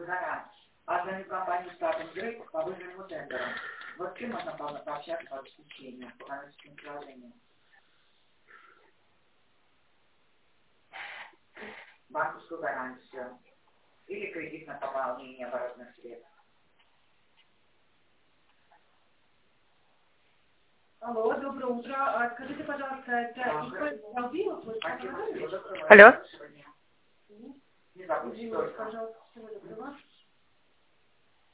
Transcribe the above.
гарант. А звоню компанию Статус Грейп по выигранному тендеру. Вот с кем можно пообщаться по обеспечению, по коммерческим приложениям? Банковскую гарантию. Или кредит на пополнение оборотных средств. Алло, доброе утро. Скажите, пожалуйста, это Алло. Извините, пожалуйста, всего доброго.